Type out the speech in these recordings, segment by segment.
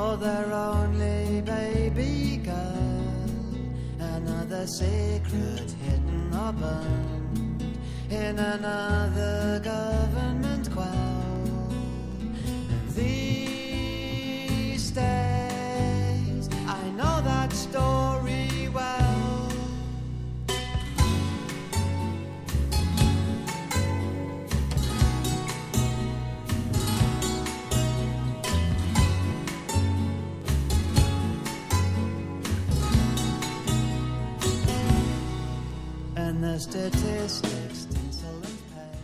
for their only baby girl. Another secret hidden or burned in another government quell. And these days I know that story well. And the statistics tinsel and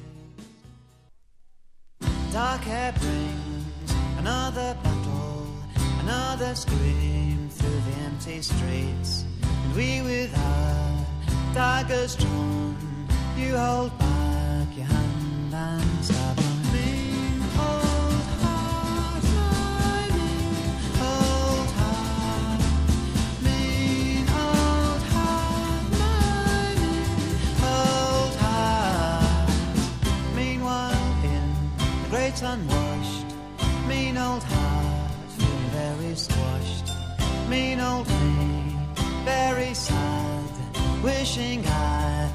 paste. Dark hair brings another battle, another scream through the empty streets. And we with our daggers drawn, you hold back your hand and stab my mean old heart, my mean old heart, mean old heart, my mean old heart. Meanwhile in the great unwashed, mean old heart, feeling very squashed. Mean old me, very sad, wishing I